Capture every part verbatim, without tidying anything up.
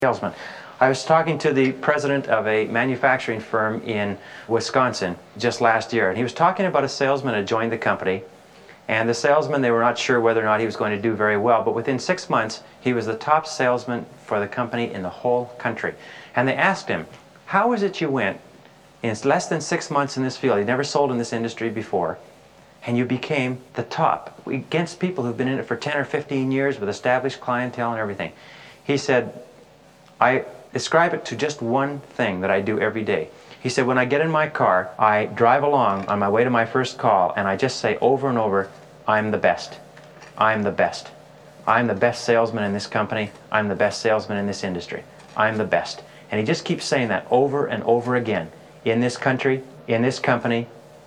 salesman. I was talking to the president of a manufacturing firm in Wisconsin just last year, and he was talking about a salesman who joined the company, and the salesman, they were not sure whether or not he was going to do very well, but within six months, he was the top salesman for the company in the whole country. And they asked him, how is it you went in less than six months in this field, he'd never sold in this industry before, and you became the top against people who've been in it for ten or fifteen years with established clientele and everything. He said, I describe it to just one thing that I do every day. He said, when I get in my car, I drive along on my way to my first call, and I just say over and over, I'm the best. I'm the best. I'm the best salesman in this company. I'm the best salesman in this industry. I'm the best. And he just keeps saying that over and over again, in this country, in this company,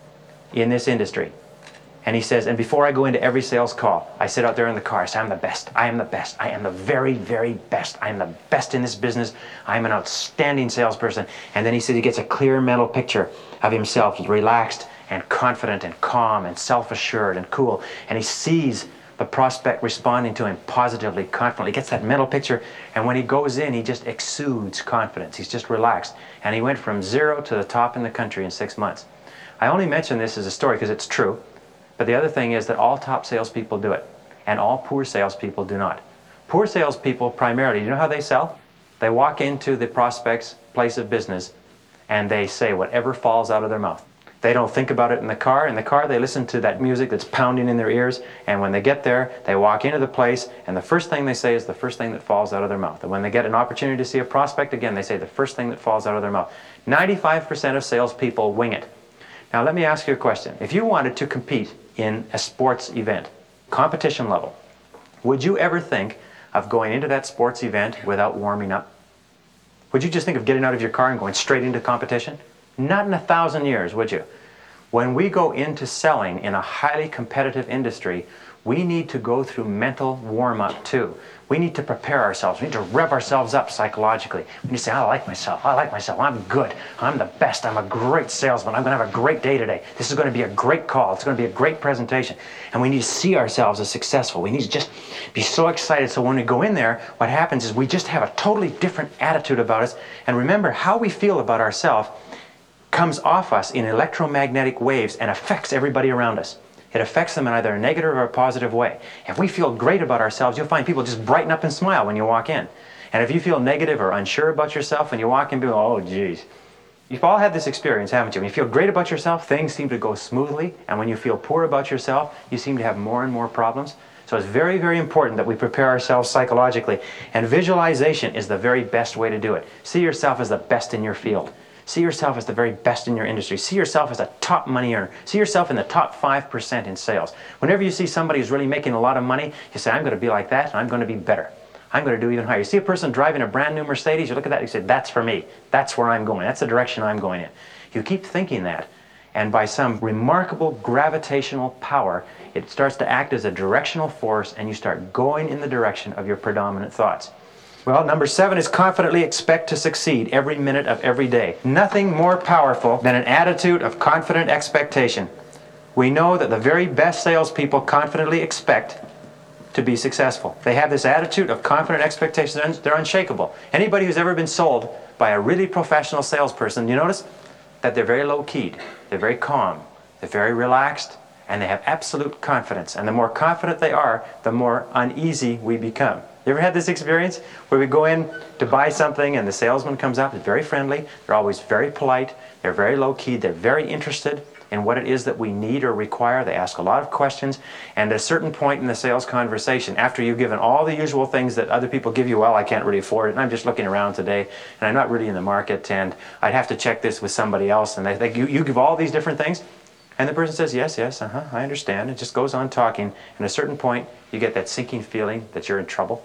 in this industry. And he says, and before I go into every sales call, I sit out there in the car, I say, I'm the best, I am the best, I am the very, very best, I am the best in this business, I am an outstanding salesperson. And then he said he gets a clear mental picture of himself, relaxed and confident and calm and self-assured and cool. And he sees the prospect responding to him positively, confidently. He gets that mental picture, and when he goes in, he just exudes confidence. He's just relaxed. And he went from zero to the top in the country in six months. I only mention this as a story because it's true. But the other thing is that all top salespeople do it, and all poor salespeople do not. Poor salespeople primarily, you know how they sell? They walk into the prospect's place of business, and they say whatever falls out of their mouth. They don't think about it in the car. In the car, they listen to that music that's pounding in their ears, and when they get there, they walk into the place, and the first thing they say is the first thing that falls out of their mouth. And when they get an opportunity to see a prospect again, they say the first thing that falls out of their mouth. ninety-five percent of salespeople wing it. Now let me ask you a question. If you wanted to compete in a sports event, competition level, would you ever think of going into that sports event without warming up? Would you just think of getting out of your car and going straight into competition? Not in a thousand years, would you? When we go into selling in a highly competitive industry, we need to go through mental warm-up too. We need to prepare ourselves. We need to rev ourselves up psychologically. We need to say, I like myself. I like myself. I'm good. I'm the best. I'm a great salesman. I'm going to have a great day today. This is going to be a great call. It's going to be a great presentation. And we need to see ourselves as successful. We need to just be so excited. So when we go in there, what happens is we just have a totally different attitude about us. And remember, how we feel about ourselves comes off us in electromagnetic waves and affects everybody around us. It affects them in either a negative or a positive way. If we feel great about ourselves, you'll find people just brighten up and smile when you walk in. And if you feel negative or unsure about yourself when you walk in, people go, oh, geez. You've all had this experience, haven't you? When you feel great about yourself, things seem to go smoothly. And when you feel poor about yourself, you seem to have more and more problems. So it's very, very important that we prepare ourselves psychologically. And visualization is the very best way to do it. See yourself as the best in your field. See yourself as the very best in your industry. See yourself as a top money earner. See yourself in the top five percent in sales. Whenever you see somebody who's really making a lot of money, you say, I'm going to be like that, and I'm going to be better. I'm going to do even higher. You see a person driving a brand new Mercedes, you look at that, you say, that's for me. That's where I'm going. That's the direction I'm going in. You keep thinking that, and by some remarkable gravitational power, it starts to act as a directional force, and you start going in the direction of your predominant thoughts. Well, number seven is confidently expect to succeed every minute of every day. Nothing more powerful than an attitude of confident expectation. We know that the very best salespeople confidently expect to be successful. They have this attitude of confident expectation. They're, un- they're unshakable. Anybody who's ever been sold by a really professional salesperson, you notice that they're very low-keyed, they're very calm, they're very relaxed, and they have absolute confidence. And the more confident they are, the more uneasy we become. You ever had this experience where we go in to buy something and the salesman comes up, is very friendly, they're always very polite, they're very low-key, they're very interested in what it is that we need or require. They ask a lot of questions, and at a certain point in the sales conversation, after you've given all the usual things that other people give you, well, I can't really afford it, and I'm just looking around today, and I'm not really in the market, and I'd have to check this with somebody else, and they, they, you, you give all these different things, and the person says, yes, yes, uh-huh, I understand. It just goes on talking, and at a certain point, you get that sinking feeling that you're in trouble.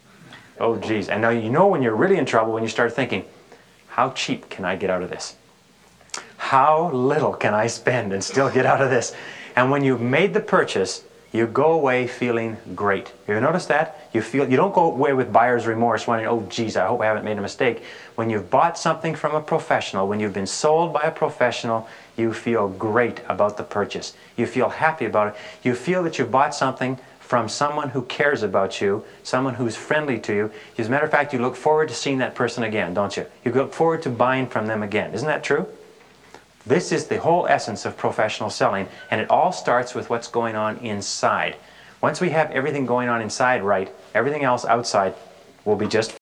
Oh, geez. And now you know when you're really in trouble when you start thinking, how cheap can I get out of this? How little can I spend and still get out of this? And when you've made the purchase, you go away feeling great. You ever notice that? You feel you don't go away with buyer's remorse wondering, oh, geez, I hope I haven't made a mistake. When you've bought something from a professional, when you've been sold by a professional, you feel great about the purchase. You feel happy about it. You feel that you bought something from someone who cares about you, someone who's friendly to you. As a matter of fact, you look forward to seeing that person again, don't you? You look forward to buying from them again. Isn't that true? This is the whole essence of professional selling, and it all starts with what's going on inside. Once we have everything going on inside right, everything else outside will be just